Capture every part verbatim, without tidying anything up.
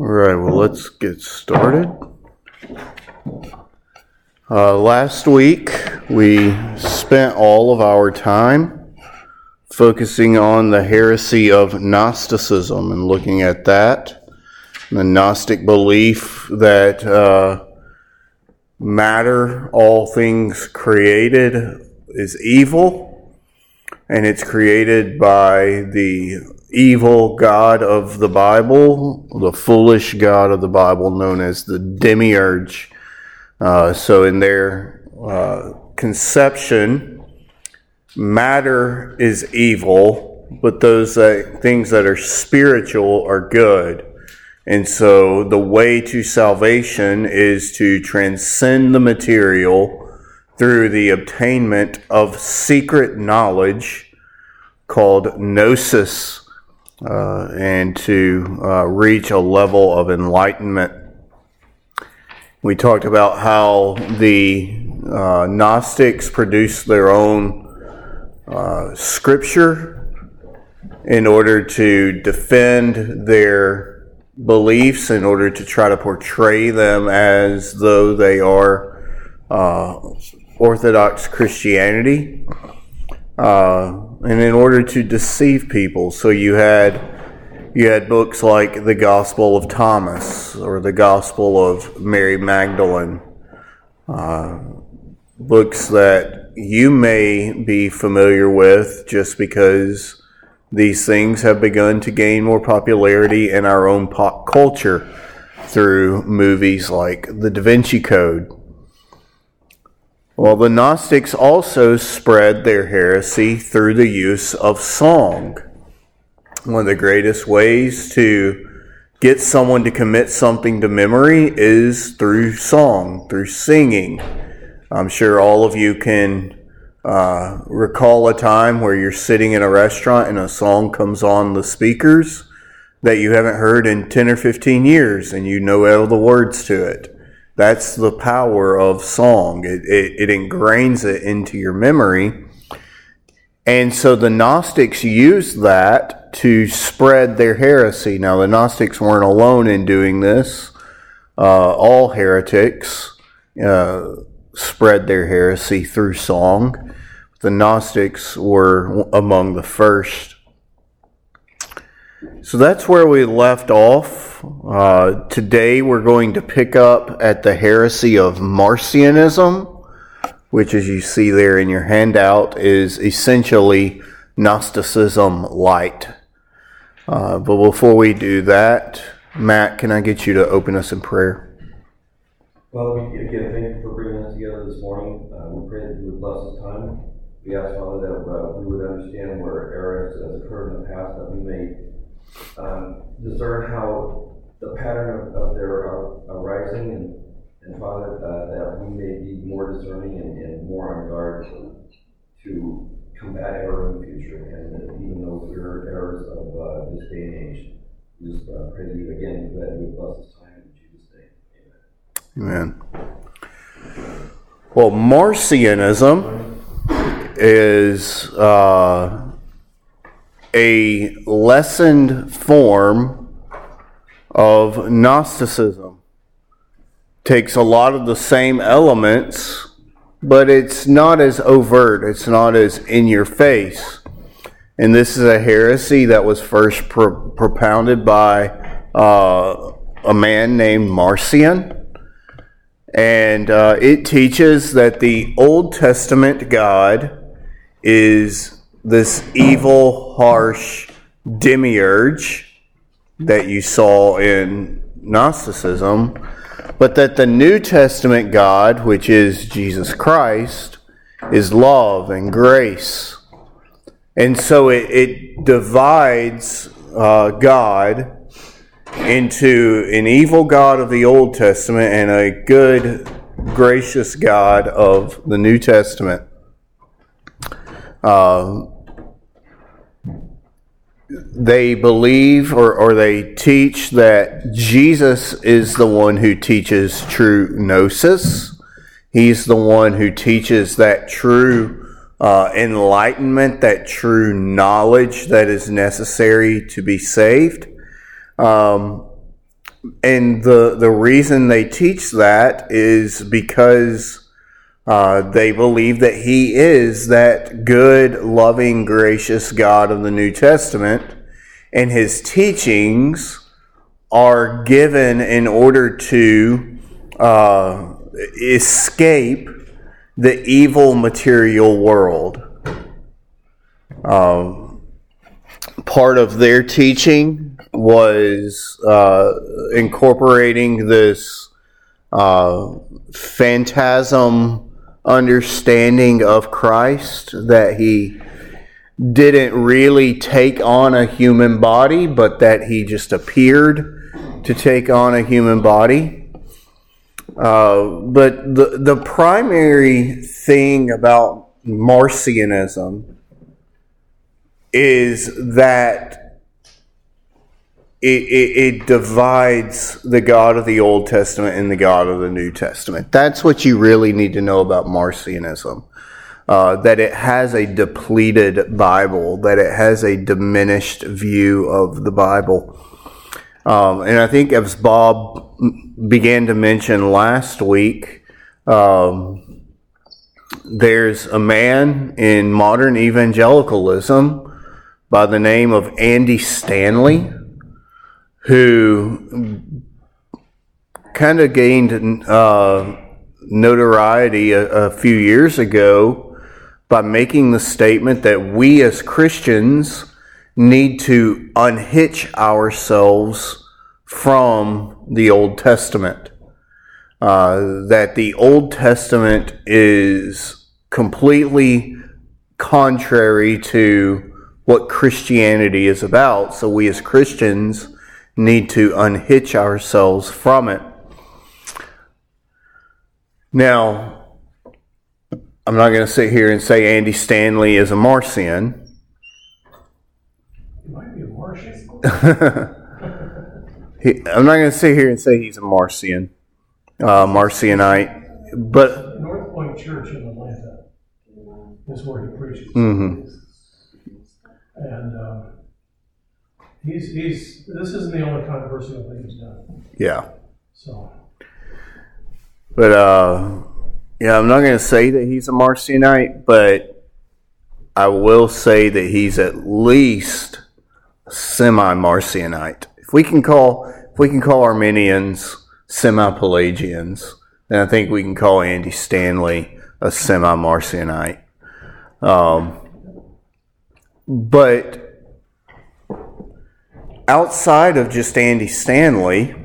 All right, well, let's get started. Uh, last week, we spent all of our time focusing on the heresy of Gnosticism and looking at that. The Gnostic belief that uh, matter, all things created, is evil, and it's created by the evil God of the Bible, the foolish God of the Bible known as the Demiurge. Uh, so in their uh, conception, matter is evil, but those uh, things that are spiritual are good. And so the way to salvation is to transcend the material through the obtainment of secret knowledge called gnosis, uh, and to uh, reach a level of enlightenment. We talked about how the uh, Gnostics produced their own uh, scripture in order to defend their beliefs, in order to try to portray them as though they are uh, Orthodox Christianity, uh, and in order to deceive people. So you had you had books like the Gospel of Thomas or the Gospel of Mary Magdalene, uh, books that you may be familiar with just because these things have begun to gain more popularity in our own pop culture through movies like The Da Vinci Code. Well, the Gnostics also spread their heresy through the use of song. One of the greatest ways to get someone to commit something to memory is through song, through singing. I'm sure all of you can Uh, recall a time where you're sitting in a restaurant and a song comes on the speakers that you haven't heard in ten or fifteen years, and you know all the words to it. That's the power of song. It, it, it ingrains it into your memory. And so the Gnostics used that to spread their heresy. Now, the Gnostics weren't alone in doing this. Uh, all heretics uh, spread their heresy through song. The Gnostics were among the first. So that's where we left off. Uh, today we're going to pick up at the heresy of Marcionism, which, as you see there in your handout, is essentially Gnosticism light. Uh, but before we do that, Matt, can I get you to open us in prayer? Father, we again thank you for bringing us together this morning. Uh, we pray that you would bless this time. We ask, Father, that uh, we would understand where errors has occurred in the past, that we may um, discern how the pattern of, of their uh, arising, and, and Father, uh, that we may be more discerning and, and more on guard to, to combat error in the future, and uh, even those are errors of uh, this day and age. We just uh, pray that you again that you would bless this time in Jesus' name. Amen. Amen. Well, Marcionism is uh, a lessened form of Gnosticism. Takes a lot of the same elements, but it's not as overt. It's not as in your face. And this is a heresy that was first pro- propounded by uh, a man named Marcion. And uh, it teaches that the Old Testament God is this evil, harsh demiurge that you saw in Gnosticism, but that the New Testament God, which is Jesus Christ, is love and grace. And so it, it divides uh, God into an evil God of the Old Testament and a good, gracious God of the New Testament. Uh, they believe or, or they teach that Jesus is the one who teaches true gnosis. He's the one who teaches that true uh, enlightenment, that true knowledge that is necessary to be saved. Um, and the the reason they teach that is because uh, they believe that He is that good, loving, gracious God of the New Testament, and His teachings are given in order to uh, escape the evil material world. Um, part of their teaching was uh, incorporating this uh, phantasm understanding of Christ, that He didn't really take on a human body, but that He just appeared to take on a human body. Uh, but the the primary thing about Marcionism is that it, it, it divides the God of the Old Testament and the God of the New Testament. That's what you really need to know about Marcionism. Uh, that it has a depleted Bible, that it has a diminished view of the Bible. Um, and I think as Bob began to mention last week, um, there's a man in modern evangelicalism by the name of Andy Stanley, who kind of gained uh, notoriety a, a few years ago by making the statement that we as Christians need to unhitch ourselves from the Old Testament. Uh, that the Old Testament is completely contrary to what Christianity is about, so we as Christians need to unhitch ourselves from it. Now, I'm not going to sit here and say Andy Stanley is a Marcion. He might be a Martian. he, I'm not going to sit here and say he's a Marcion, uh, Marcionite, but North Point Church in Atlanta is where he preaches. Mm-hmm. And um, he's he's this isn't the only controversial thing he's done. Yeah. So. But uh, yeah, I'm not going to say that he's a Marcionite, but I will say that he's at least semi-Marcionite. If we can call if we can call Arminians semi-Pelagians, then I think we can call Andy Stanley a semi-Marcionite. Um, but outside of just Andy Stanley,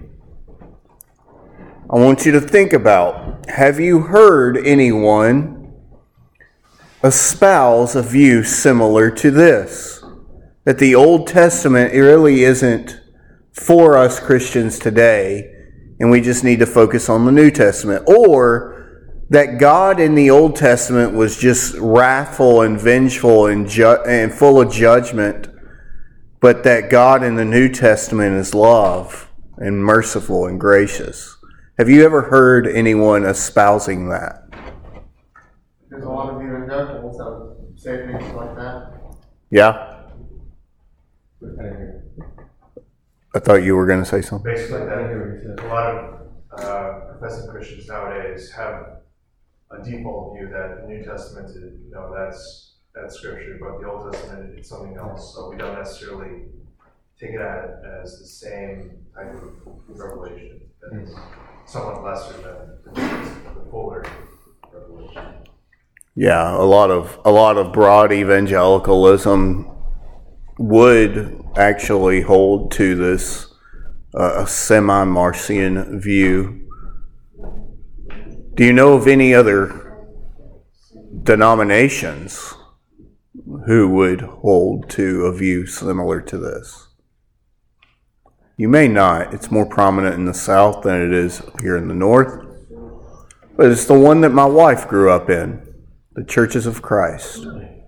I want you to think about, have you heard anyone espouse a view similar to this? That the Old Testament really isn't for us Christians today, and we just need to focus on the New Testament. Or that God in the Old Testament was just wrathful and vengeful and, ju- and full of judgment, but that God in the New Testament is love and merciful and gracious. Have you ever heard anyone espousing that? There's a lot of evangelicals that say things like that. Yeah? I thought you were going to say something. Basically, that a lot of uh, professing Christians nowadays have a default view that the New Testament, is, you know, that's that's scripture, but the Old Testament it's something else. So we don't necessarily take it as the same type of revelation. That is somewhat lesser than the fuller revelation. Yeah, a lot of a lot of broad evangelicalism would actually hold to this uh, semi-Marcion view. Do you know of any other denominations who would hold to a view similar to this? You may not. It's more prominent in the South than it is here in the North. But it's the one that my wife grew up in, the Churches of Christ.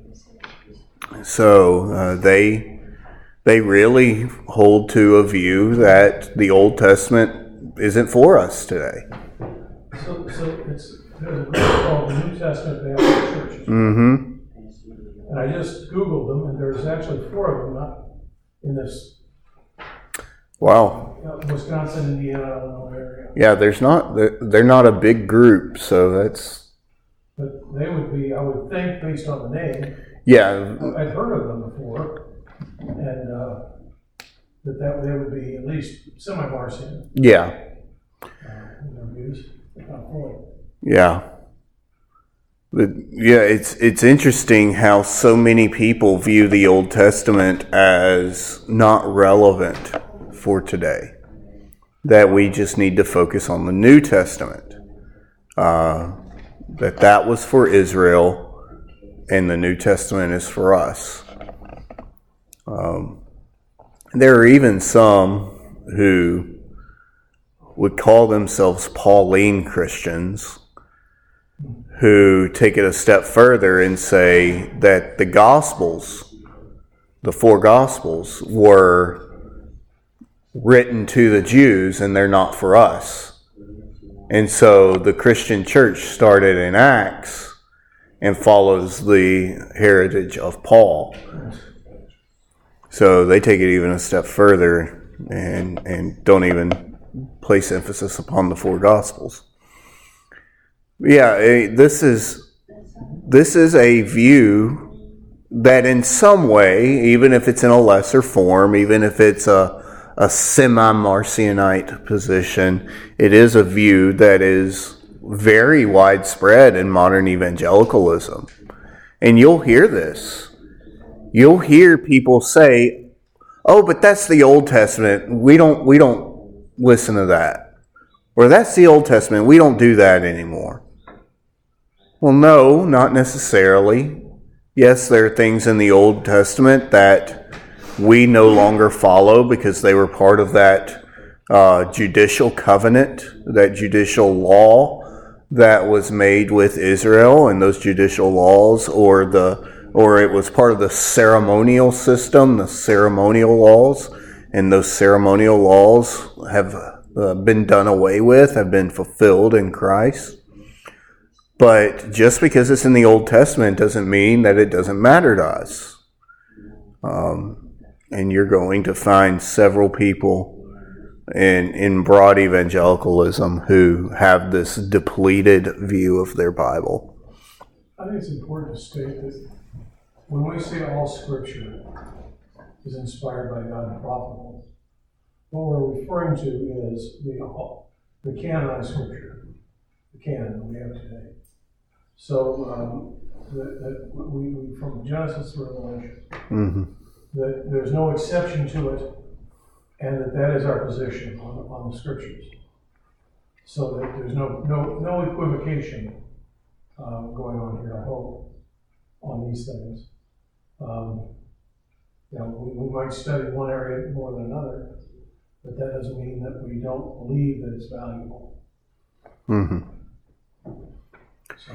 So uh, they they really hold to a view that the Old Testament isn't for us today. So, so it's there's a group called the New Testament Baptist Churches. Mm-hmm. And I just Googled them, and there's actually four of them not in this. Wow. uh, Wisconsin, Indiana, Illinois area. Yeah, there's not, they're they're not a big group, so that's, But they would be, I would think, based on the name, yeah, I've heard of them before, and uh, that, that they would be at least semi-Marcion yeah, uh, in their views, if not fully. yeah. But yeah, it's it's interesting how so many people view the Old Testament as not relevant for today. That we just need to focus on the New Testament. Uh, that that was for Israel, and the New Testament is for us. Um, there are even some who would call themselves Pauline Christians, who take it a step further and say that the Gospels, the four Gospels, were written to the Jews and they're not for us. And so the Christian church started in Acts and follows the heritage of Paul. So they take it even a step further and, and don't even place emphasis upon the four Gospels. Yeah, this is this is a view that in some way, even if it's in a lesser form, even if it's a, a semi-Marcionite position, it is a view that is very widespread in modern evangelicalism. And you'll hear this. You'll hear people say, oh, but that's the Old Testament. We don't we don't listen to that. Or that's the Old Testament. We don't do that anymore. Well, no, not necessarily. Yes, there are things in the Old Testament that we no longer follow because they were part of that uh, judicial covenant, that judicial law that was made with Israel, and those judicial laws, or the or it was part of the ceremonial system, the ceremonial laws, and those ceremonial laws have uh, been done away with, have been fulfilled in Christ. But just because it's in the Old Testament doesn't mean that it doesn't matter to us. Um, and you're going to find several people in, in broad evangelicalism who have this depleted view of their Bible. I think it's important to state that when we say all Scripture is inspired by God and profitable, what we're referring to is the, the canonized Scripture, the canon that we have today. So um, that, that we, we from Genesis to Revelation, mm-hmm. that there's no exception to it, and that that is our position on, on the Scriptures. So that there's no no no equivocation uh, going on here, I hope, on these things. Um, you know, we, we might study one area more than another, but that doesn't mean that we don't believe that it's valuable. Mm-hmm. So.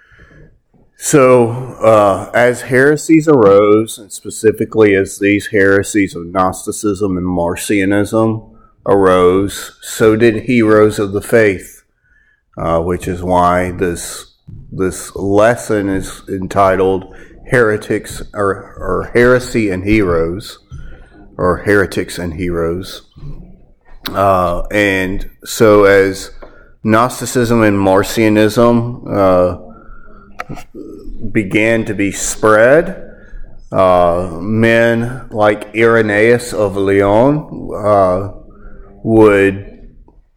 So, uh, as heresies arose, and specifically as these heresies of Gnosticism and Marcionism arose, so did heroes of the faith, uh, which is why this this lesson is entitled "Heretics" or, or "Heresy and Heroes," or "Heretics and Heroes." Uh, and so, as Gnosticism and Marcionism uh, began to be spread, uh, men like Irenaeus of Lyon uh, would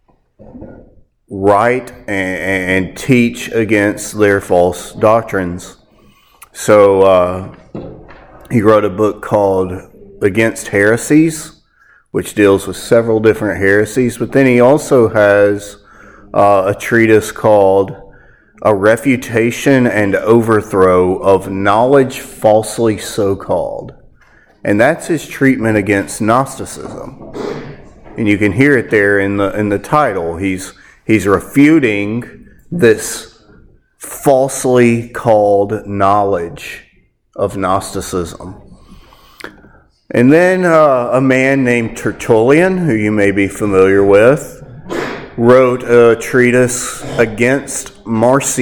write and, and teach against their false doctrines. So uh, he wrote a book called Against Heresies, which deals with several different heresies, but then he also has uh, a treatise called A Refutation and Overthrow of Knowledge Falsely So-Called. And that's his treatment against Gnosticism. And you can hear it there in the in the title. He's he's refuting this falsely called knowledge of Gnosticism. And then uh, a man named Tertullian, who you may be familiar with, wrote a treatise against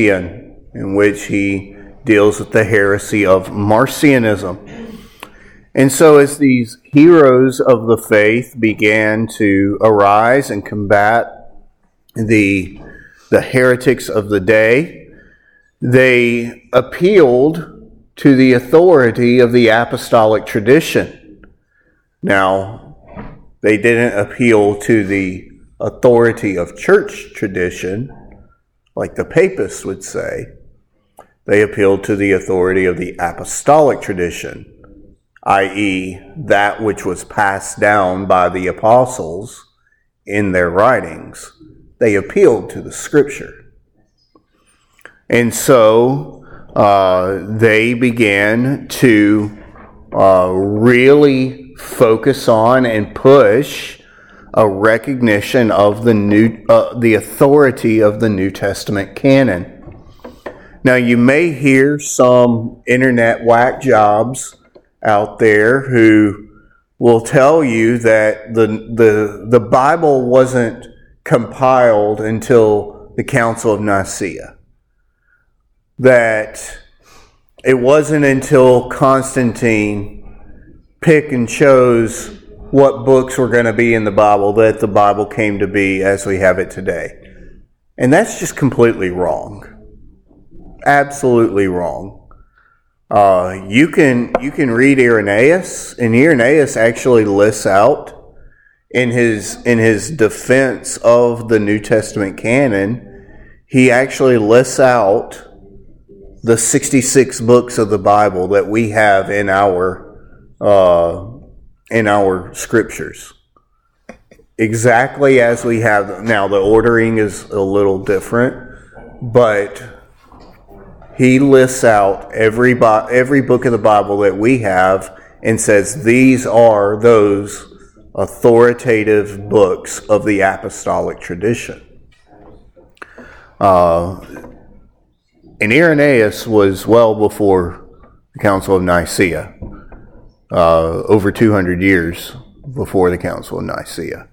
Marcion, in which he deals with the heresy of Marcionism. And so as these heroes of the faith began to arise and combat the, the heretics of the day, they appealed to the authority of the apostolic tradition. Now, they didn't appeal to the authority of church tradition, like the papists would say. They appealed to the authority of the apostolic tradition, that is, that which was passed down by the apostles in their writings. They appealed to the Scripture. And so uh, they began to uh, really focus on and push a recognition of the new, uh, the authority of the New Testament canon. Now, you may hear some internet whack jobs out there who will tell you that the the the Bible wasn't compiled until the Council of Nicaea. That it wasn't until Constantine picked and chose what books were going to be in the Bible that the Bible came to be as we have it today. And that's just completely wrong. Absolutely wrong. Uh, you can you can read Irenaeus, and Irenaeus actually lists out in his in his defense of the New Testament canon, he actually lists out the sixty-six books of the Bible that we have in our uh, in our scriptures, exactly as we have them. Now, the ordering is a little different, but he lists out every every book of the Bible that we have and says these are those authoritative books of the apostolic tradition. Uh, and Irenaeus was well before the Council of Nicaea, uh, over two hundred years before the Council of Nicaea.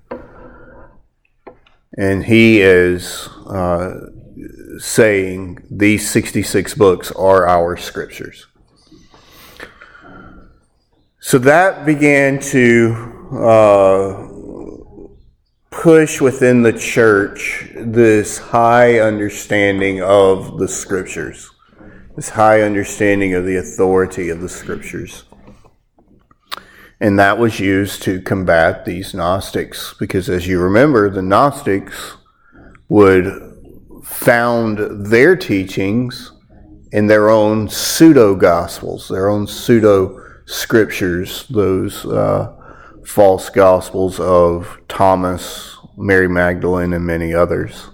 And he is uh, saying these sixty-six books are our scriptures. So that began to uh, push within the church this high understanding of the scriptures, this high understanding of the authority of the scriptures. And that was used to combat these Gnostics, because as you remember, the Gnostics would found their teachings in their own pseudo-gospels, their own pseudo-scriptures, those uh, false gospels of Thomas, Mary Magdalene, and many others.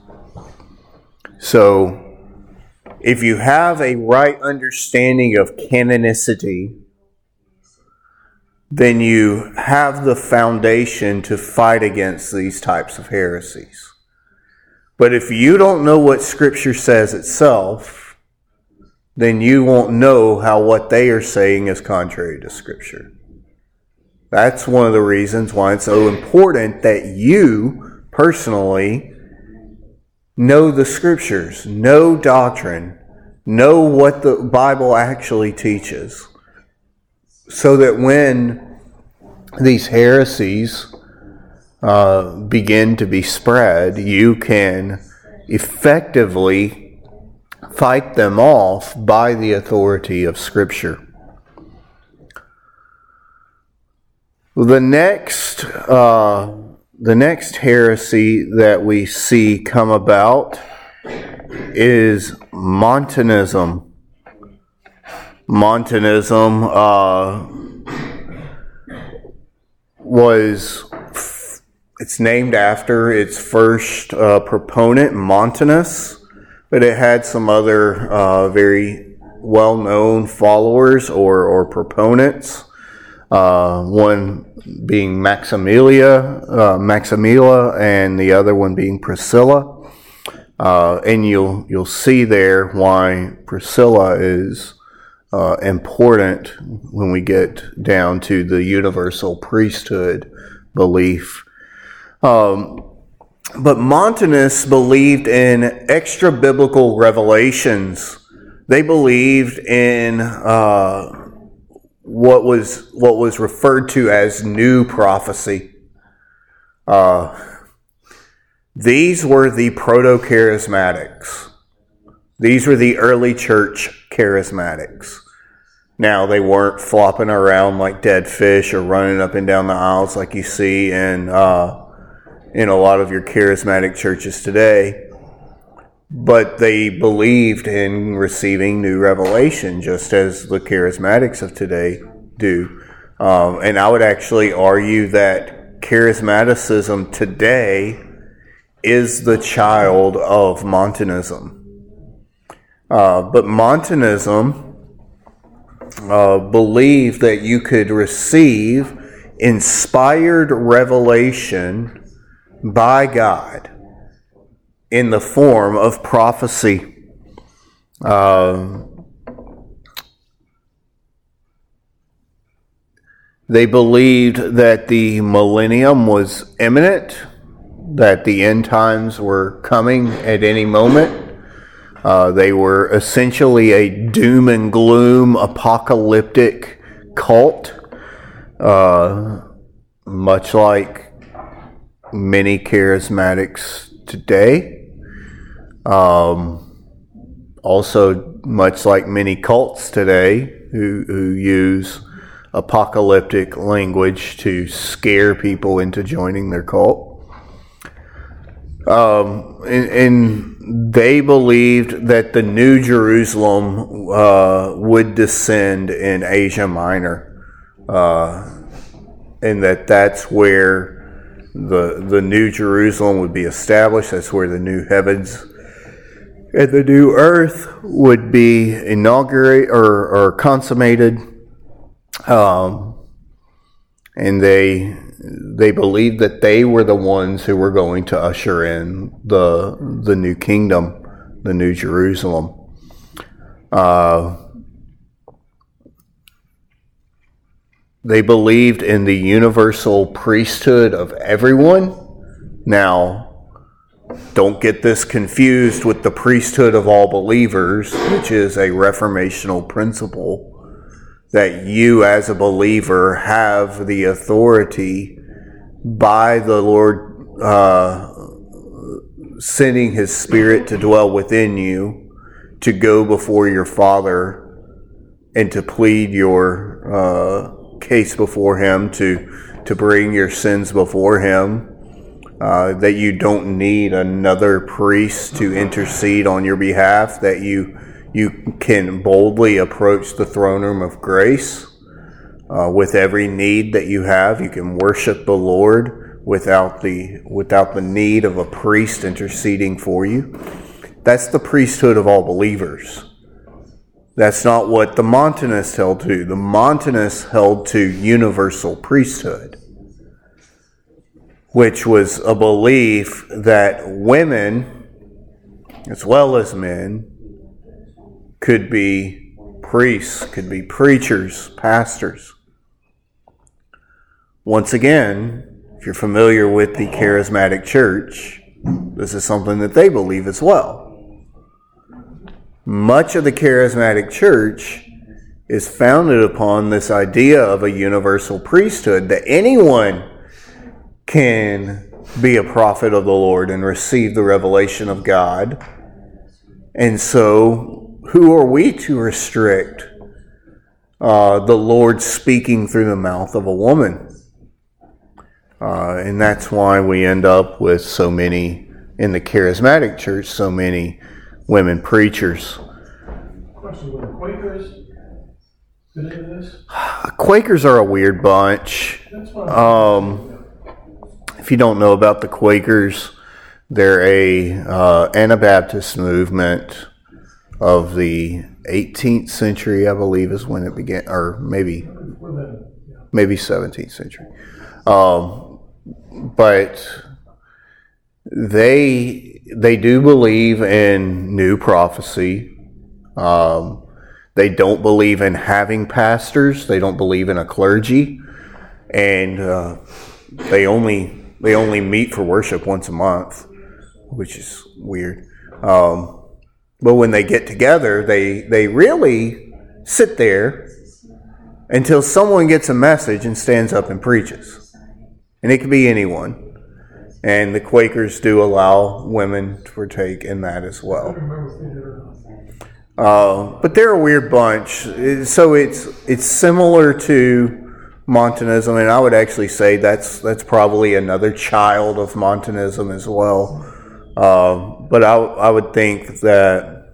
So, if you have a right understanding of canonicity, then you have the foundation to fight against these types of heresies. But if you don't know what Scripture says itself, then you won't know how what they are saying is contrary to Scripture. That's one of the reasons why it's so important that you personally know the Scriptures, know doctrine, know what the Bible actually teaches, so that when these heresies uh, begin to be spread, you can effectively fight them off by the authority of Scripture. The next, uh, the next heresy that we see come about is Montanism. Montanism uh, was, it's named after its first uh, proponent, Montanus, but it had some other uh, very well-known followers or, or proponents. Uh, one being Maximilia, uh, Maximilla, and the other one being Priscilla. Uh, and you'll you'll see there why Priscilla is Uh, important when we get down to the universal priesthood belief. Um, but Montanus believed in extra-biblical revelations. They believed in uh, what was what was referred to as new prophecy. Uh, these were the proto-charismatics. These were the early church charismatics. Now, they weren't flopping around like dead fish or running up and down the aisles like you see in uh, in a lot of your charismatic churches today. But they believed in receiving new revelation, just as the charismatics of today do. Um, and I would actually argue that charismaticism today is the child of Montanism. Uh, but Montanism uh, believed that you could receive inspired revelation by God in the form of prophecy. Uh, they believed that the millennium was imminent, that the end times were coming at any moment. Uh, they were essentially a doom and gloom apocalyptic cult, uh, much like many charismatics today. Um, also, much like many cults today who, who use apocalyptic language to scare people into joining their cult. Um, and, and they believed that the New Jerusalem uh, would descend in Asia Minor, uh, and that that's where the the New Jerusalem would be established. That's where the new heavens and the new earth would be inaugurated or, or consummated. Um, and they they believed that they were the ones who were going to usher in the the new kingdom, the New Jerusalem. Uh, they believed in the universal priesthood of everyone. Now, don't get this confused with the priesthood of all believers, which is a reformational principle, that you as a believer have the authority by the Lord uh, sending His Spirit to dwell within you to go before your Father and to plead your uh, case before Him, to, to bring your sins before Him, uh, that you don't need another priest to intercede on your behalf, that you You can boldly approach the throne room of grace uh, with every need that you have. You can worship the Lord without the without the need of a priest interceding for you. That's the priesthood of all believers. That's not what the Montanists held to. The Montanists held to universal priesthood, which was a belief that women, as well as men, could be priests, could be preachers, pastors. Once again, if you're familiar with the charismatic church, this is something that they believe as well. Much of the charismatic church is founded upon this idea of a universal priesthood, that anyone can be a prophet of the Lord and receive the revelation of God. And so, who are we to restrict uh, the Lord speaking through the mouth of a woman? Uh, and that's why we end up with so many, in the charismatic church, so many women preachers. Question, were the Quakers fit into this? Quakers are a weird bunch. That's what I'm Um, if you don't know about the Quakers, they're a uh, Anabaptist movement of the eighteenth century, I believe, is when it began, or maybe before then, yeah. maybe seventeenth century. Um, but they they do believe in new prophecy. Um, they don't believe in having pastors. They don't believe in a clergy, and uh, they only they only meet for worship once a month, which is weird. Um, But when they get together, they, they really sit there until someone gets a message and stands up and preaches. And it could be anyone. And the Quakers do allow women to partake in that as I well. don't remember if they did or not. Uh, but they're a weird bunch. So it's it's similar to Montanism, and I would actually say that's that's probably another child of Montanism as well. Uh, but I I would think that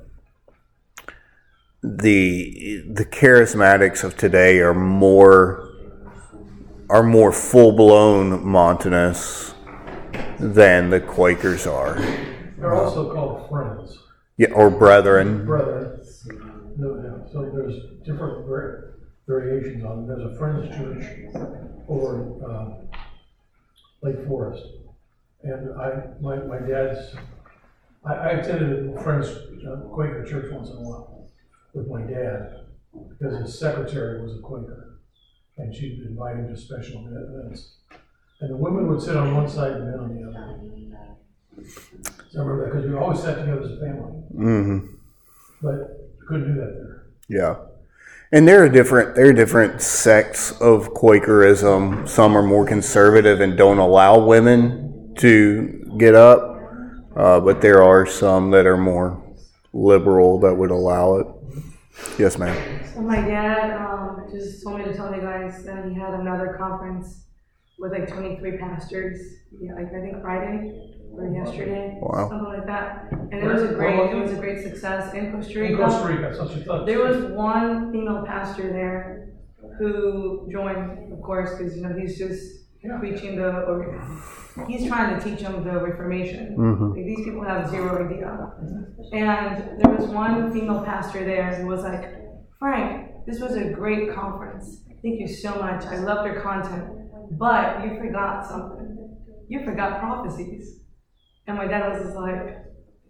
the the charismatics of today are more are more full blown Montanists than the Quakers are. They're also called friends, Yeah, or brethren. brethren. No, no. So there's different vari- variations on it. There's a Friends Church over in uh, Lake Forest. And I, my, my dad's, I, I attended a Friends uh, Quaker church once in a while with my dad because his secretary was a Quaker. And she'd invite him to special events. And the women would sit on one side and the men on the other. So I remember that because we always sat together as a family. Mm-hmm. But couldn't do that there. Yeah. And there are different there are different sects of Quakerism. Some are more conservative and don't allow women to get up. Uh, but there are some that are more liberal that would allow it. Yes, ma'am. So my dad um, just told me to tell you guys that he had another conference with like twenty-three pastors. Yeah, like I think Friday or yesterday, Wow. something like that. And it was a great, it was a great success in Costa Rica. In Costa Rica, that's what you thought. There was one female pastor there who joined, of course, because you know he's just Yeah. preaching the, or he's trying to teach them the Reformation. Mm-hmm. Like, these people have zero idea. And there was one female pastor there who was like, Frank, this was a great conference. Thank you so much. I loved your content. But you forgot something. You forgot prophecies. And my dad was just like,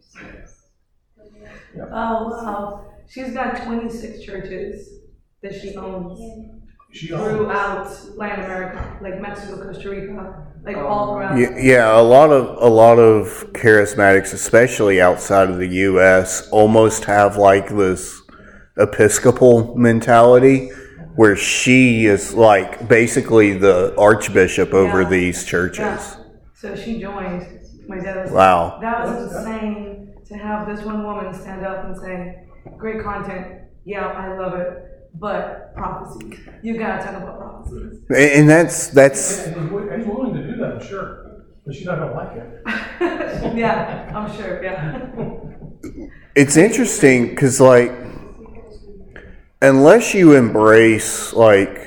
oh, wow. She's got twenty-six churches that she owns She owns. throughout Latin America, like Mexico, Costa Rica, like all throughout. Yeah, yeah, a lot of a lot of charismatics, especially outside of the U S, almost have like this Episcopal mentality, where she is like basically the archbishop over Yeah. these churches. Yeah. So she joined. My dad was Wow. that was insane to have this one woman stand up and say, great content, yeah, I love it, but prophecy. You gotta talk about prophecies. And and that's that's And he's wi- he's willing to do that, I'm sure. But she's not gonna like it. Yeah, I'm sure, yeah. it's interesting because like unless you embrace like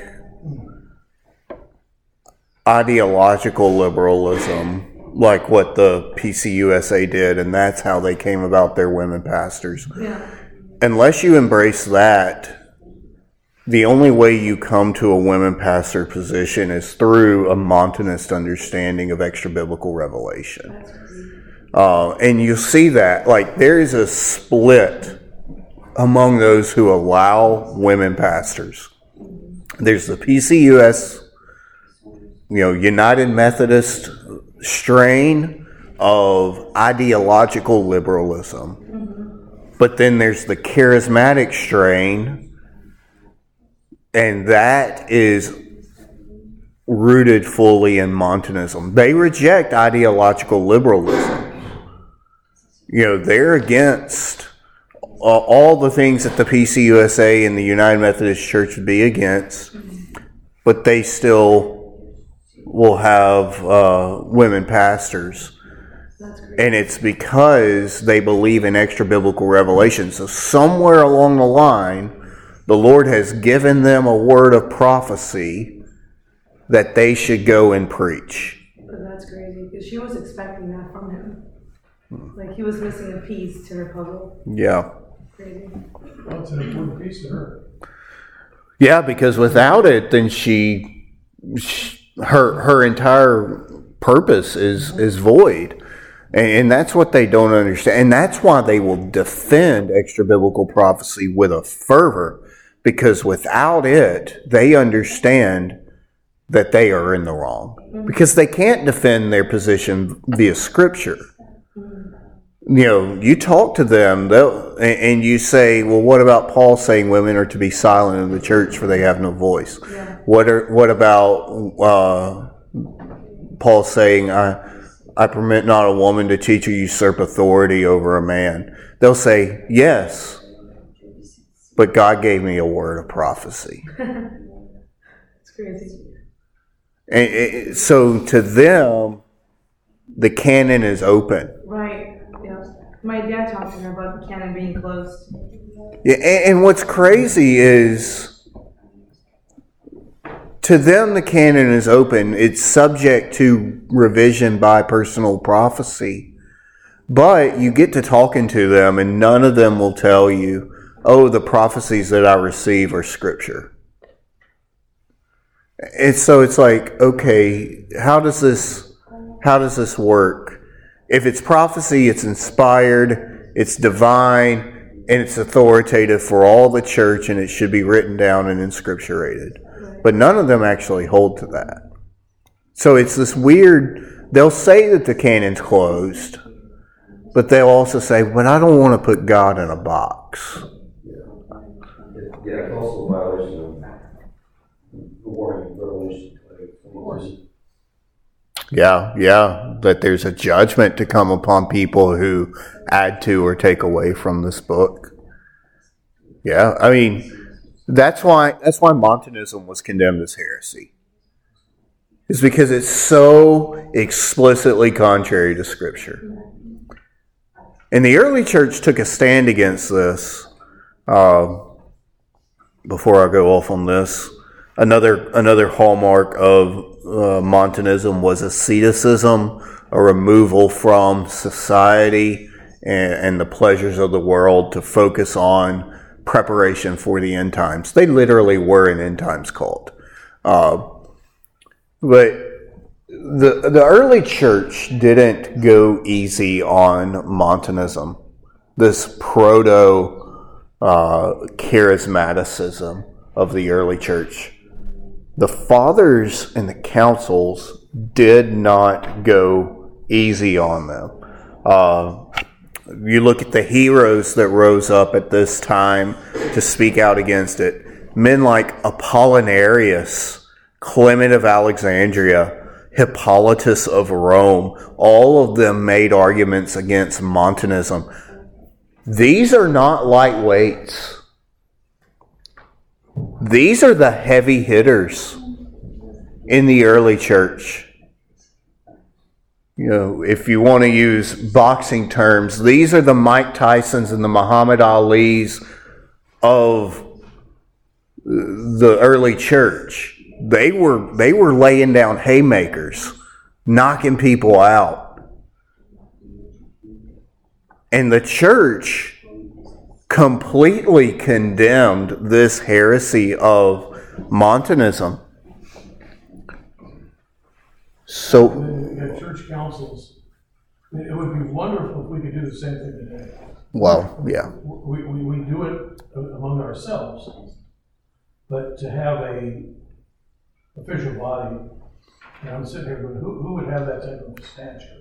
ideological liberalism, like what the P C U S A did, and that's how they came about their women pastors. Yeah. Unless you embrace that, the only way you come to a women pastor position is through a Montanist understanding of extra biblical revelation. Uh, and you see that, like, there is a split among those who allow women pastors. There's the P C U S, you know, United Methodist strain of ideological liberalism. But then there's the charismatic strain, and that is rooted fully in Montanism. They reject ideological liberalism. You know, they're against uh, all the things that the P C U S A and the United Methodist Church would be against, but they still will have uh, women pastors. And it's because they believe in extra biblical revelation. So somewhere along the line, the Lord has given them a word of prophecy that they should go and preach. But that's crazy, because she was expecting that from him. Like, he was missing a piece to her puzzle. Yeah. Crazy. Well, it's an important piece to her. Yeah, because without it, then she, she her her entire purpose is is void. And, and that's what they don't understand. And that's why they will defend extra biblical prophecy with a fervor, because without it, they understand that they are in the wrong. Because they can't defend their position via Scripture. You know, you talk to them, they'll and, and you say, well, what about Paul saying women are to be silent in the church for they have no voice? Yeah. What are what about uh, Paul saying, I I permit not a woman to teach or usurp authority over a man? They'll say, yes, but God gave me a word of prophecy. It's crazy. And it, so to them, the canon is open. Right. Yeah. My dad talked to me about the canon being closed. Yeah, and, and what's crazy is, to them, the canon is open. It's subject to revision by personal prophecy. But you get to talking to them, and none of them will tell you, oh, the prophecies that I receive are scripture. And so it's like, okay, how does this, how does this work? If it's prophecy, it's inspired, it's divine, and it's authoritative for all the church, and it should be written down and inscripturated. But none of them actually hold to that. So it's this weird, they'll say that the canon's closed, but they'll also say, but I don't want to put God in a box. Yeah, it's also a violation of the warning of Revelation. Of course. Yeah, yeah, that there's a judgment to come upon people who add to or take away from this book. Yeah, I mean, that's why that's why Montanism was condemned as heresy. It's because it's so explicitly contrary to Scripture. And the early church took a stand against this. Uh, before I go off on this, another another hallmark of uh, Montanism was asceticism, a removal from society and, and the pleasures of the world to focus on preparation for the end times. They literally were an end times cult. Uh, but the the early church didn't go easy on Montanism, this proto uh, charismaticism of the early church. The fathers and the councils did not go easy on them. Uh, you look at the heroes that rose up at this time to speak out against it. Men like Apollinarius, Clement of Alexandria, Hippolytus of Rome, all of them made arguments against Montanism. These are not lightweights. These are the heavy hitters in the early church. You know, if you want to use boxing terms, these are the Mike Tysons and the Muhammad Alis of the early church. They were they were laying down haymakers, knocking people out. And the church completely condemned this heresy of Montanism. So, You have church councils. It would be wonderful if we could do the same thing today. well, yeah. We, we, we do it among ourselves, but to have a official body, and I'm sitting here going, who, who would have that type of stature?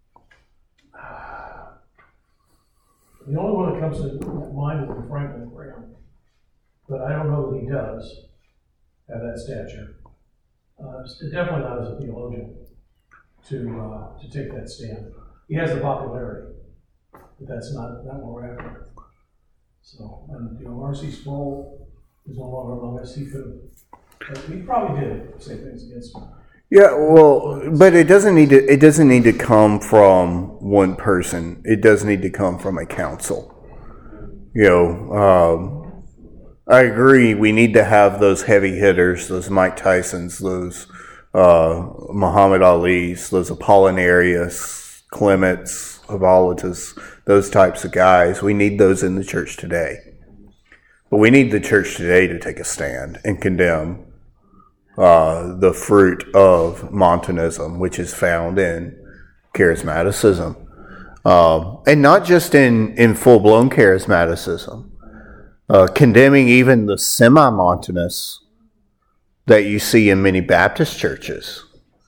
The only one that comes to mind would be Franklin Graham, but I don't know that he does have that stature. Uh, definitely not as a theologian to uh, to take that stand. He has the popularity, but that's not not what we're after. So, and you know, R C Sproul is no longer among us. He could have, he probably did say things against me. Yeah, well, but it doesn't need to. It doesn't need to come from one person. It does need to come from a council. You know, um, I agree. We need to have those heavy hitters, those Mike Tysons, those uh, Muhammad Alis, those Apollinarius, Clements, Hippolytus, those types of guys. We need those in the church today. But we need the church today to take a stand and condemn Uh, the fruit of Montanism, which is found in charismaticism. Uh, and not just in, in full-blown charismaticism. Uh, condemning even the semi-Montanists that you see in many Baptist churches.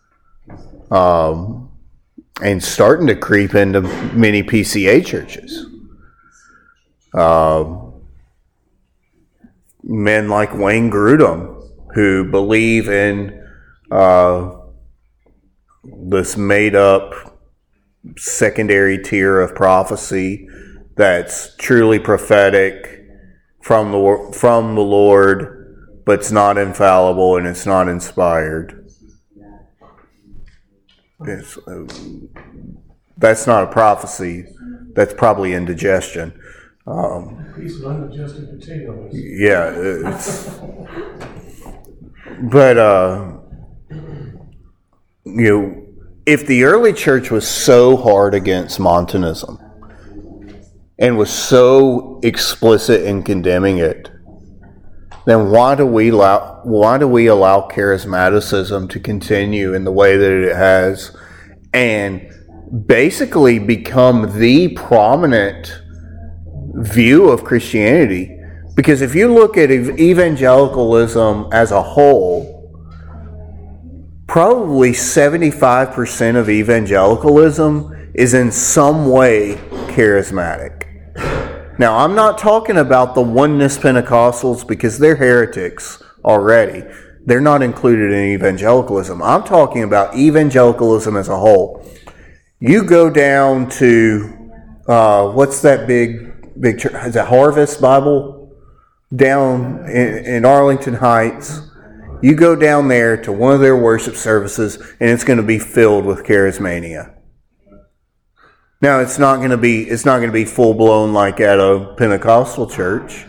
Um, and starting to creep into many P C A churches. Uh, men like Wayne Grudem, who believe in uh, this made-up secondary tier of prophecy that's truly prophetic from the from the Lord, but it's not infallible and it's not inspired. It's, uh, that's not a prophecy. That's probably indigestion. Um, A piece of undigested potatoes. yeah, it's, but uh, you know, if the early church was so hard against Montanism and was so explicit in condemning it, then why do we allow why do we allow charismaticism to continue in the way that it has and basically become the prominent view of Christianity? Because if you look at evangelicalism as a whole, probably seventy-five percent of evangelicalism is in some way charismatic. Now, I'm not talking about the oneness Pentecostals because they're heretics already. They're not included in evangelicalism. I'm talking about evangelicalism as a whole. You go down to, uh, what's that big, big church? Is it Harvest Bible? Down in, in Arlington Heights. You go down there to one of their worship services and it's going to be filled with charismania. Now, it's not going to be it's not going to be full blown like at a Pentecostal church,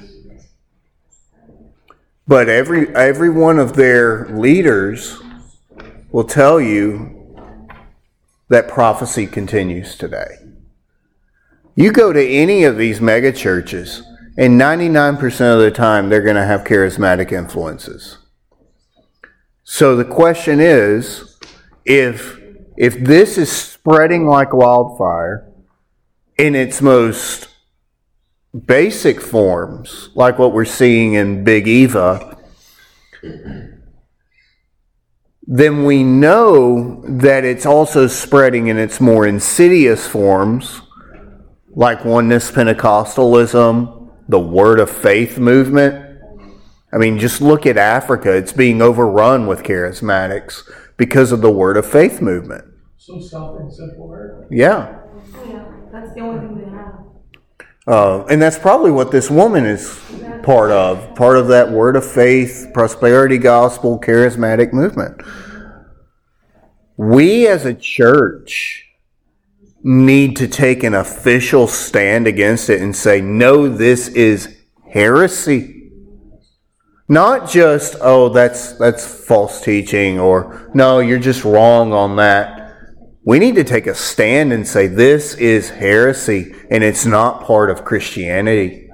but every every one of their leaders will tell you that prophecy continues today. You go to any of these mega churches, and ninety-nine percent of the time they're going to have charismatic influences. So the question is, if if this is spreading like wildfire in its most basic forms, like what we're seeing in Big Eva, then we know that it's also spreading in its more insidious forms, like oneness Pentecostalism, the Word of Faith movement. I mean, just look at Africa. It's being overrun with charismatics because of the Word of Faith movement. So South and Central America. Yeah. Yeah, that's the only thing they have. Uh, and that's probably what this woman is part of. Part of that Word of Faith, prosperity gospel, charismatic movement. We as a church need to take an official stand against it and say, no, this is heresy. Not just, oh, that's that's false teaching, or no, you're just wrong on that. We need to take a stand and say this is heresy and it's not part of Christianity.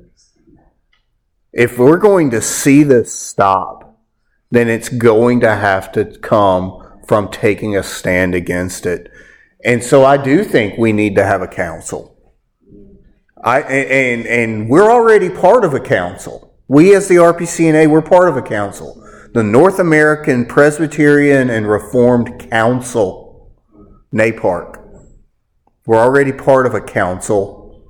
If we're going to see this stop, then it's going to have to come from taking a stand against it. And so I do think we need to have a council. I and and we're already part of a council. We as the R P C N A, we're part of a council. The North American Presbyterian and Reformed Council, NAPARC. We're already part of a council.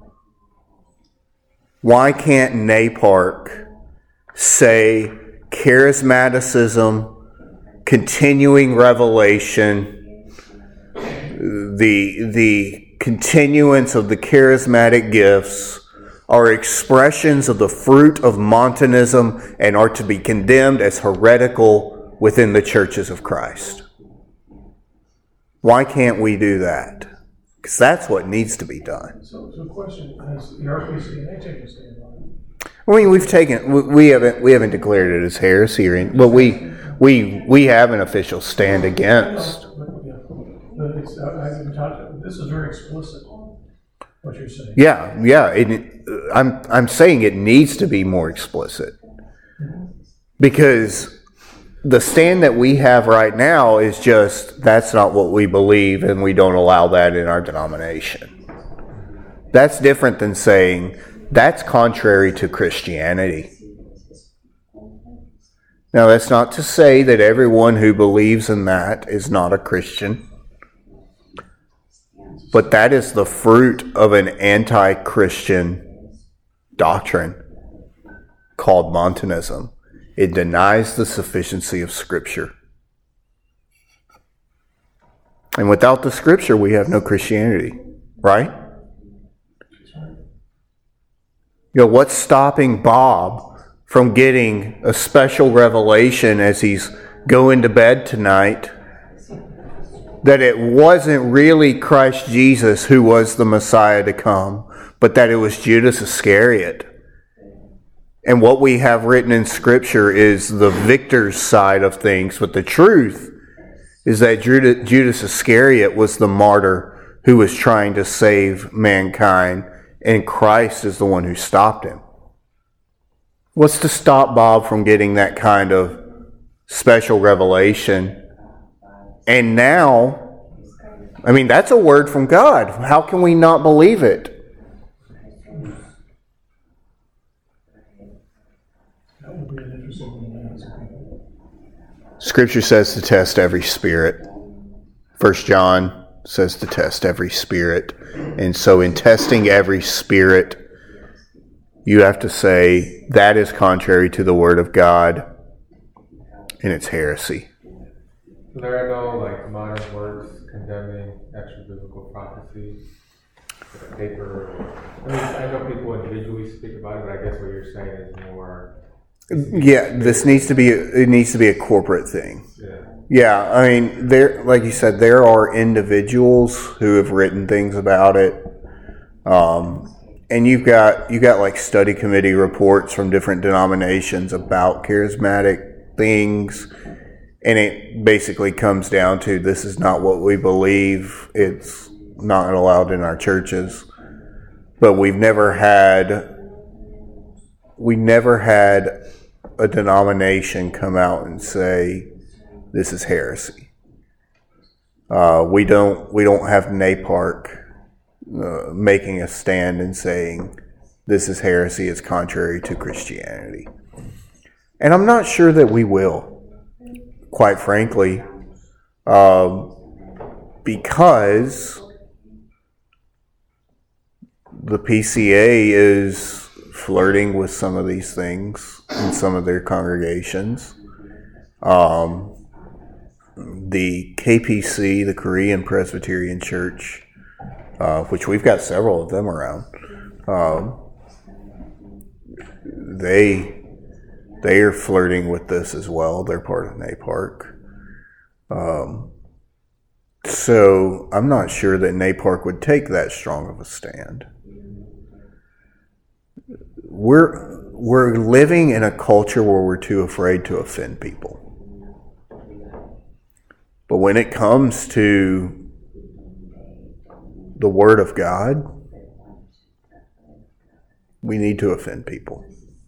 Why can't NAPARC say charismaticism, continuing revelation, the, the continuance of the charismatic gifts are expressions of the fruit of Montanism and are to be condemned as heretical within the churches of Christ? Why can't we do that? Because that's what needs to be done. So, so question, has the R P C N A taken a stand on it? I mean, we've taken we, we haven't we haven't declared it as heresy, or anything, but we we we have an official stand against. But, yeah, but it's, I, I haven't talked, this is very explicit, what you're saying. Yeah, yeah. It, I'm I'm saying it needs to be more explicit, because the stand that we have right now is just that's not what we believe, and we don't allow that in our denomination. That's different than saying that's contrary to Christianity. Now, that's not to say that everyone who believes in that is not a Christian. But that is the fruit of an anti-Christian doctrine called Montanism. It denies the sufficiency of Scripture. And without the Scripture, we have no Christianity, right? You know, what's stopping Bob from getting a special revelation as he's going to bed tonight that it wasn't really Christ Jesus who was the Messiah to come, but that it was Judas Iscariot? And what we have written in Scripture is the victor's side of things, but the truth is that Judas Iscariot was the martyr who was trying to save mankind, and Christ is the one who stopped him. What's to stop Bob from getting that kind of special revelation? And now, I mean, that's a word from God. How can we not believe it? That would be an interesting one to ask people. Scripture says to test every spirit. First John says to test every spirit. And so in testing every spirit, you have to say that is contrary to the Word of God, and it's heresy. There are no like modern works condemning extra biblical prophecy, like a paper. I mean, I know people individually speak about it, but I guess what you're saying is more. Yeah, this needs to be it needs to be a corporate thing. Yeah. Yeah, I mean, there, like you said, there are individuals who have written things about it, um, and you've got you got like study committee reports from different denominations about charismatic things, and it basically comes down to this is not what we believe. It's not allowed in our churches, but we've never had we never had a denomination come out and say this is heresy. Uh, we don't we don't have NAPARC uh, making a stand and saying this is heresy, it's contrary to Christianity. And I'm not sure that we will, quite frankly, um, because the P C A is flirting with some of these things in some of their congregations. Um, the K P C, the Korean Presbyterian Church, uh, which we've got several of them around, um, they they are flirting with this as well. They're part of NAPARC. Um, so I'm not sure that NAPARC would take that strong of a stand. We're we're living in a culture where we're too afraid to offend people. But when it comes to the Word of God, we need to offend people.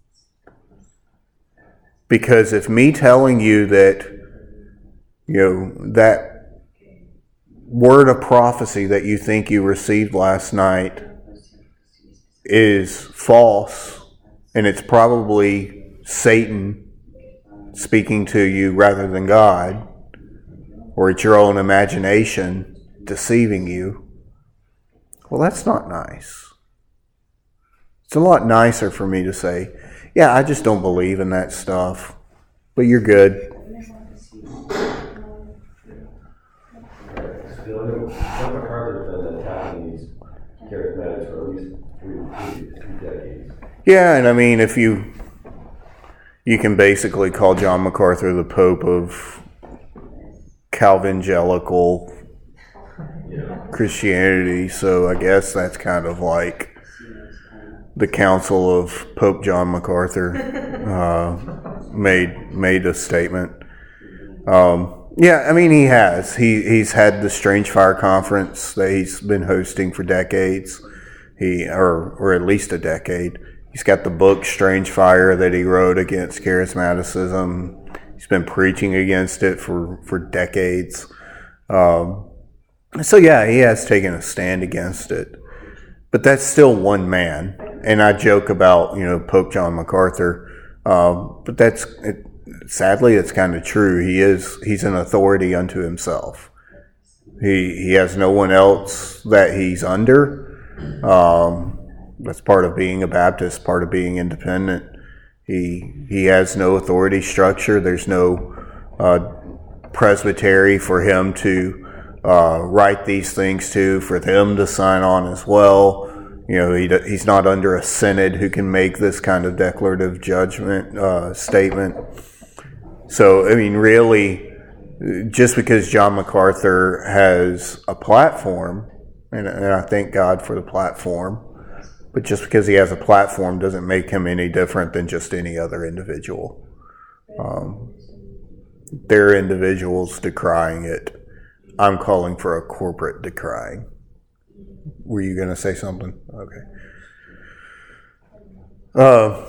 Because if me telling you that, you know, that word of prophecy that you think you received last night is false, and it's probably Satan speaking to you rather than God, or it's your own imagination deceiving you, well, that's not nice. It's a lot nicer for me to say, yeah, I just don't believe in that stuff, but you're good. John MacArthur's been attacking these charismatics for at least three, three, three decades. Yeah, and I mean, if you you can basically call John MacArthur the Pope of Calvangelical Yeah. Christianity, so I guess that's kind of like the Council of Pope John MacArthur uh, made made a statement. Um, yeah, I mean, he has. He he's had the Strange Fire Conference that he's been hosting for decades. He or or at least a decade. He's got the book Strange Fire that he wrote against charismaticism. He's been preaching against it for, for decades. Um, so yeah, he has taken a stand against it. But that's still one man. And I joke about, you know, Pope John MacArthur. Um, but that's, it, sadly, it's kind of true. He is, he's an authority unto himself. He, he has no one else that he's under. Um, That's part of being a Baptist, part of being independent. He he has no authority structure. There's no uh, presbytery for him to uh, write these things to, for them to sign on as well. You know, he he's not under a synod who can make this kind of declarative judgment uh, statement. So, I mean, really, just because John MacArthur has a platform, and, and I thank God for the platform, but just because he has a platform doesn't make him any different than just any other individual. Um, there are individuals decrying it. I'm calling for a corporate decrying. Were you going to say something? Okay. Uh,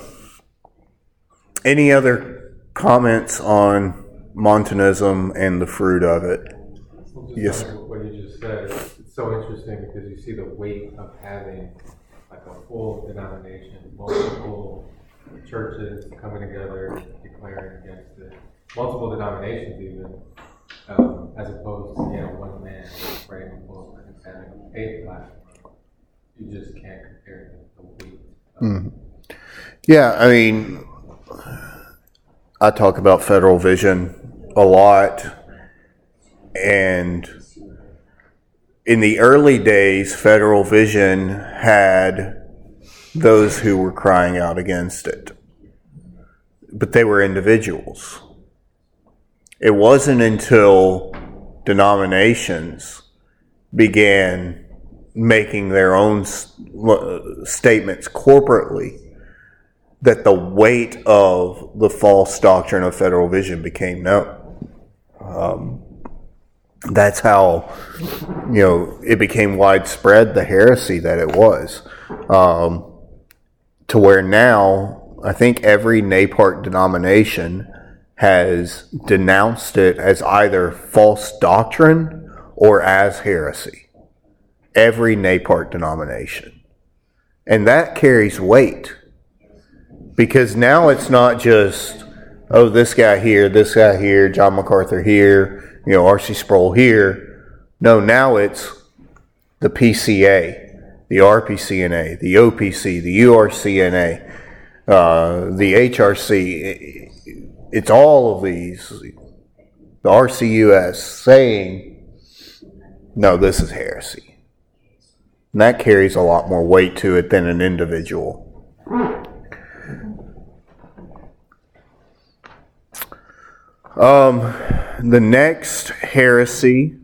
any other comments on Montanism and the fruit of it? Well, just Yes, like sir. what you just said, it's so interesting because you see the weight of having like a full denomination, multiple churches coming together, declaring against it, multiple denominations even, um, as opposed to, you know, one man writing a book and having a platform. You just can't compare the weight of Mm. Yeah, I mean, I talk about Federal Vision a lot, and in the early days, Federal Vision had those who were crying out against it, but they were individuals. It wasn't until denominations began making their own statements corporately that the weight of the false doctrine of Federal Vision became known. Um, that's how, you know, it became widespread, the heresy that it was, um, to where now I think every NAPART denomination has denounced it as either false doctrine or as heresy. Every NAPART denomination. And that carries weight. Because now it's not just, oh, this guy here, this guy here, John MacArthur here, you know, R C Sproul here. No, now it's the P C A, the R P C N A, the O P C, the U R C N A, uh, the H R C. It's all of these, the R C U S saying, no, this is heresy. And that carries a lot more weight to it than an individual. Um, the next heresy,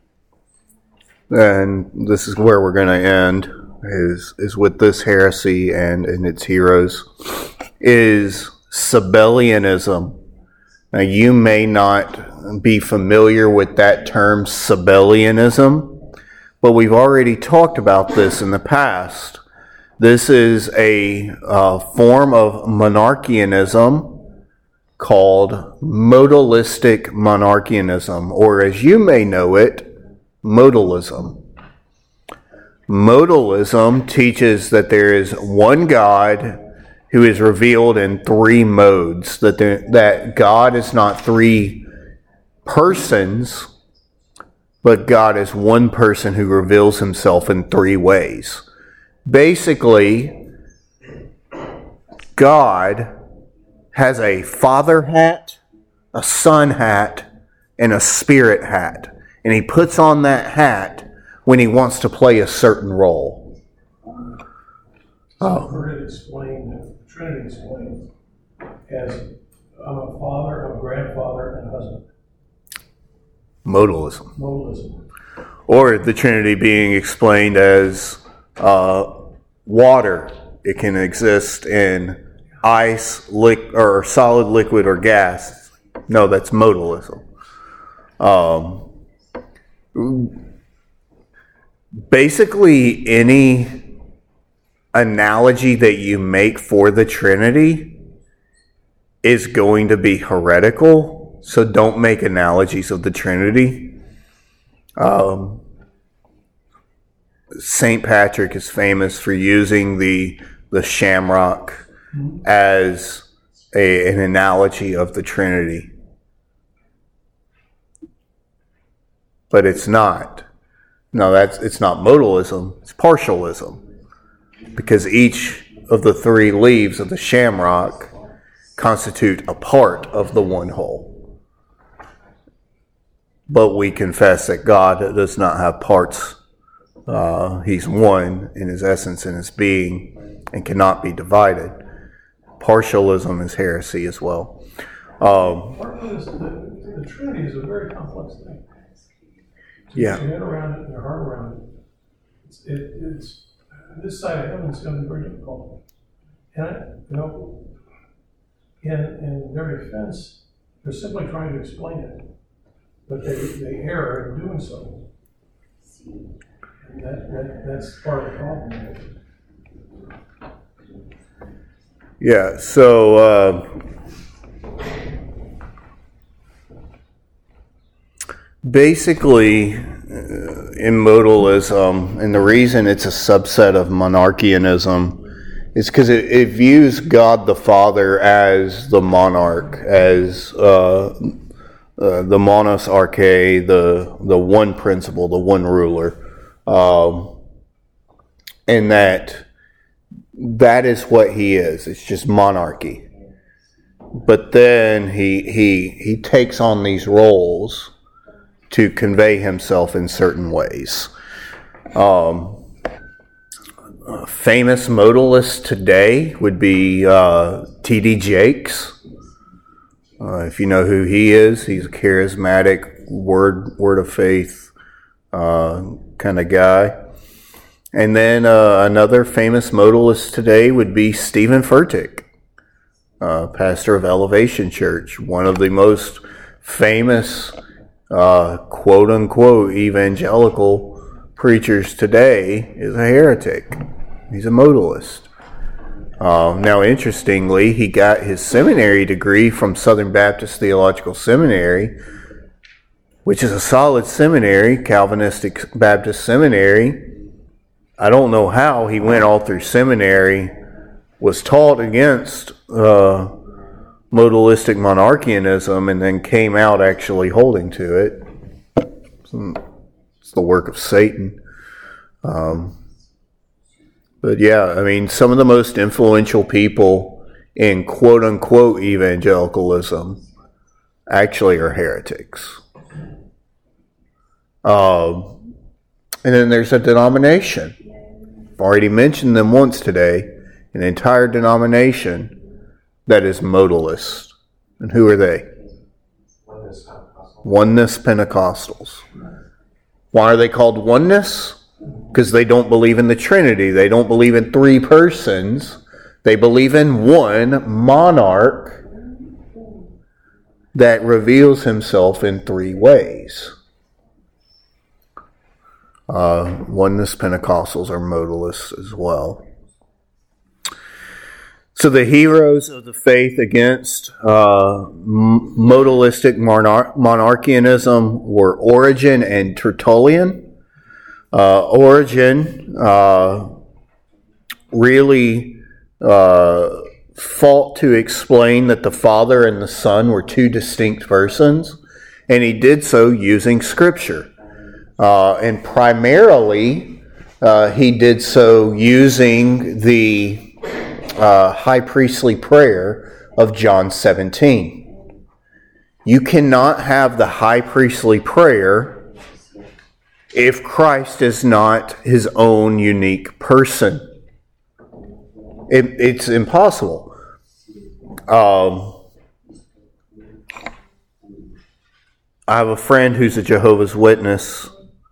and this is where we're going to end, is is with this heresy and, and its heroes, is Sabellianism. Now, you may not be familiar with that term, Sabellianism, but we've already talked about this in the past. This is a uh, form of monarchianism called modalistic monarchianism, or as you may know it, modalism. Modalism teaches that there is one God who is revealed in three modes, that there, that God is not three persons, but God is one person who reveals himself in three ways. Basically, God has a father hat, a son hat, and a spirit hat. And he puts on that hat when he wants to play a certain role. I've heard it explained, the Trinity explained, as I'm a father, I'm a grandfather, and husband. Modalism. Modalism. Or the Trinity being explained as uh, water. It can exist in ice, liq- or solid, liquid, or gas. No, that's modalism. Um, basically, any analogy that you make for the Trinity is going to be heretical. So don't make analogies of the Trinity. Um, Saint Patrick is famous for using the the shamrock as a, an analogy of the Trinity. But it's not. No, that's it's not modalism, it's partialism. because each of the three leaves of the shamrock constitute a part of the one whole. But we confess that God does not have parts. Uh, he's one in his essence and his being and cannot be divided. Partialism is heresy as well. Um, Part of this, the, the Trinity is a very complex thing. To Yeah. get your head around it and your heart around it, it's, it, it's this side of heaven is going to be very difficult. And you know, in in their defense, they're simply trying to explain it, but they they err in doing so. And that, that that's part of the problem. Yeah, so uh, basically, uh, in modalism, and the reason it's a subset of monarchianism is because it, it views God the Father as the monarch, as uh, uh, the monos arche, the the one principle, the one ruler, um, and that. That is what he is. It's just monarchy. But then he he he takes on these roles to convey himself in certain ways. Um, a famous modalist today would be uh, T D Jakes. Uh, if you know who he is, he's a charismatic word word of faith uh, kind of guy. And then uh, another famous modalist today would be Stephen Furtick, uh, pastor of Elevation Church, one of the most famous uh, quote-unquote evangelical preachers today is a heretic. He's a modalist. Uh, now, interestingly, he got his seminary degree from Southern Baptist Theological Seminary, which is a solid seminary, Calvinistic Baptist seminary. I don't know how he went all through seminary, was taught against uh, modalistic monarchianism, and then came out actually holding to it. It's the work of Satan. Um, but yeah, I mean, some of the most influential people in quote-unquote evangelicalism actually are heretics. Um, and then there's a denomination. I've already mentioned them once today, an entire denomination that is modalist. And who are they? Oneness Pentecostals. Oneness Pentecostals. Why are they called oneness? Because they don't believe in the Trinity. They don't believe in three persons. They believe in one monarch that reveals himself in three ways. Uh, Oneness Pentecostals are modalists as well. So the heroes of the faith against uh, modalistic monar- monarchianism were Origen and Tertullian. Uh, Origen uh, really uh, fought to explain that the Father and the Son were two distinct persons, and he did so using Scripture. Uh, and primarily, uh, he did so using the uh, high priestly prayer of John seventeen. You cannot have the high priestly prayer if Christ is not his own unique person. It, it's impossible. Um, I have a friend who's a Jehovah's Witness.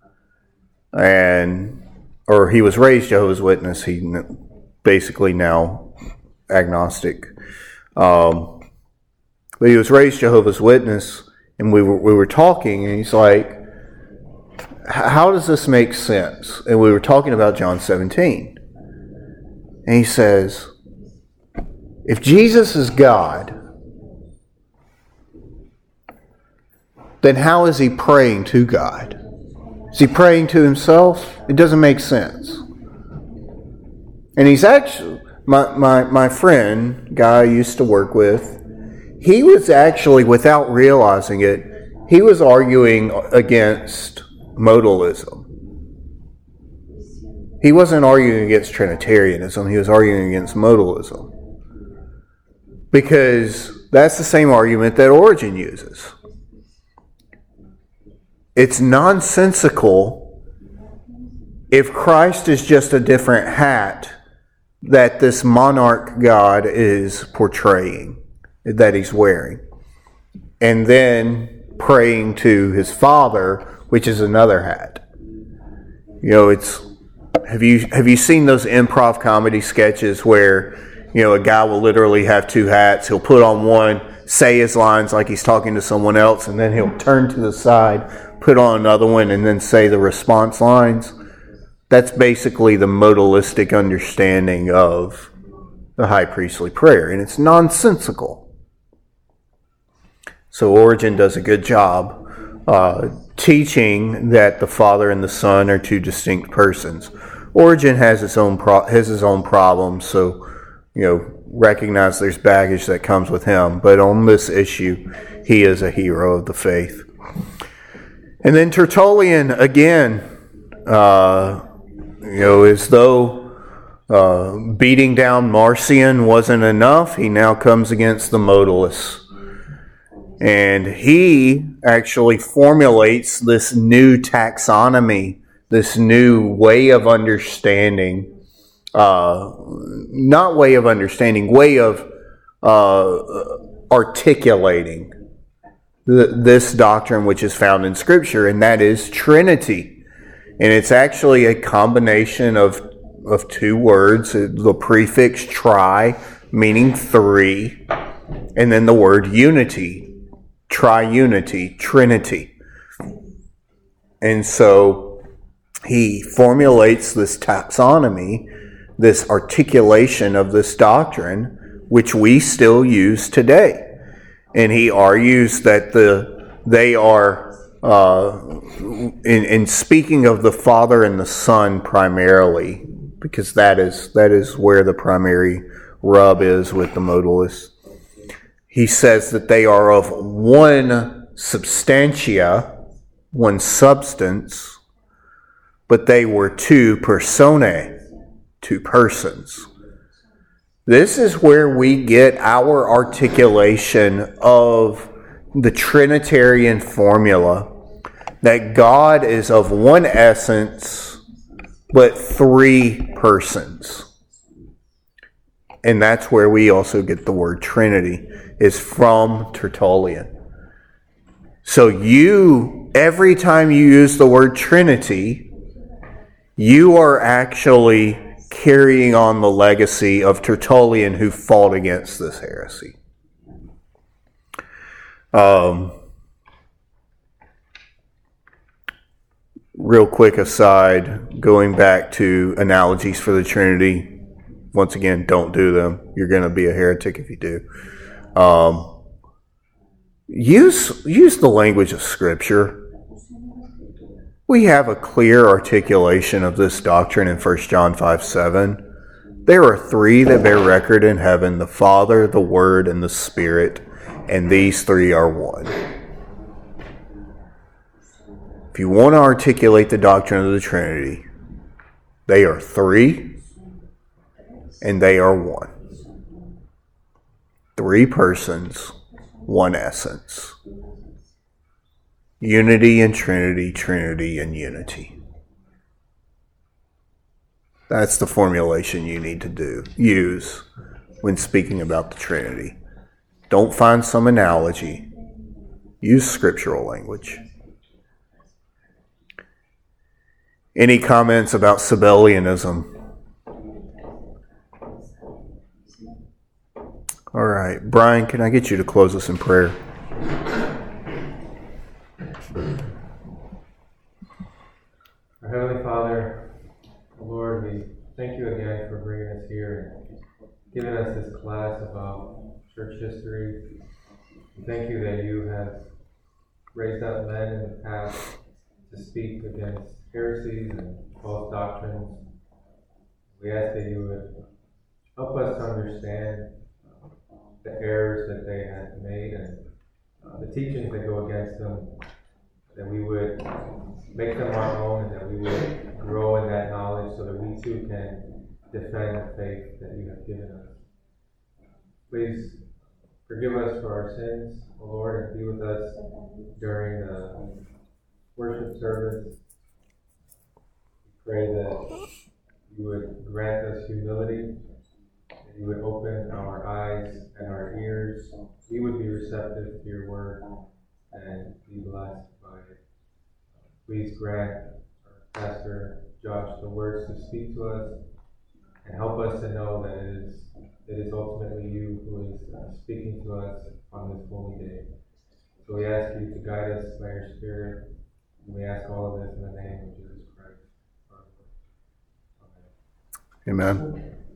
And, or he was raised Jehovah's Witness. He basically now agnostic. Um, but he was raised Jehovah's Witness, and we were we were talking, and he's like, "How does this make sense?" And we were talking about John seventeen, and he says, "If Jesus is God, then how is he praying to God? Is he praying to himself? It doesn't make sense." And he's actually, my, my, my friend, guy I used to work with, he was actually, without realizing it, he was arguing against modalism. He wasn't arguing against Trinitarianism. He was arguing against modalism. Because that's the same argument that Origen uses. It's nonsensical if Christ is just a different hat that this monarch God is portraying, that he's wearing, and then praying to his Father, which is another hat. You know, it's have you have you seen those improv comedy sketches where, you know, a guy will literally have two hats? He'll put on one, say his lines like he's talking to someone else, and then he'll turn to the side, put on another one, and then say the response lines. That's basically the modalistic understanding of the high priestly prayer, and it's nonsensical. So Origen does a good job uh, teaching that the Father and the Son are two distinct persons. Origen has his own pro- has his own problems, so you know, recognize there's baggage that comes with him. But on this issue, he is a hero of the faith. And then Tertullian again. Uh, You know, as though uh, beating down Marcion wasn't enough, he now comes against the modalists. And he actually formulates this new taxonomy, this new way of understanding, uh, not way of understanding, way of uh, articulating the, this doctrine which is found in Scripture, and that is Trinity. And it's actually a combination of of two words, the prefix tri, meaning three, and then the word unity, triunity, trinity. And so he formulates this taxonomy, this articulation of this doctrine, which we still use today. And he argues that the they are Uh, in, in speaking of the Father and the Son primarily, because that is that is where the primary rub is with the modalists, he says that they are of one substantia, one substance, but they were two personae, two persons. This is where we get our articulation of the Trinitarian formula, that God is of one essence, but three persons. And that's where we also get the word Trinity, is from Tertullian. So you, every time you use the word Trinity, you are actually carrying on the legacy of Tertullian, who fought against this heresy. Um... Real quick aside, going back to analogies for the Trinity, once again, don't do them. You're going to be a heretic if you do. Um, use use the language of Scripture. We have a clear articulation of this doctrine in First John five seven. There are three that bear record in heaven, the Father, the Word, and the Spirit, and these three are one. If you want to articulate the doctrine of the Trinity, they are three and they are one. Three persons, one essence. Unity and Trinity, Trinity and unity. That's the formulation you need to do, use when speaking about the Trinity. Don't find some analogy. Use scriptural language. Any comments about Sabellianism? All right. Brian, can I get you to close us in prayer? Our Heavenly Father, Lord, we thank you again for bringing us here and giving us this class about church history. We thank you that you have raised up men in the past to speak against heresies and false doctrines. We ask that you would help us to understand the errors that they had made and uh, the teachings that go against them. that we would make them our own, and that we would grow in that knowledge so that we too can defend the faith that you have given us. Please forgive us for our sins, O Lord, and be with us during the worship service. We pray that you would grant us humility, that you would open our eyes and our ears. We would be receptive to your word and be blessed by it. Please grant Pastor Josh the words to speak to us and help us to know that it is, it is ultimately you who is uh, speaking to us on this holy day. So we ask you to guide us by your Spirit, and we ask all of this in the name of Jesus Christ. Amen. Amen.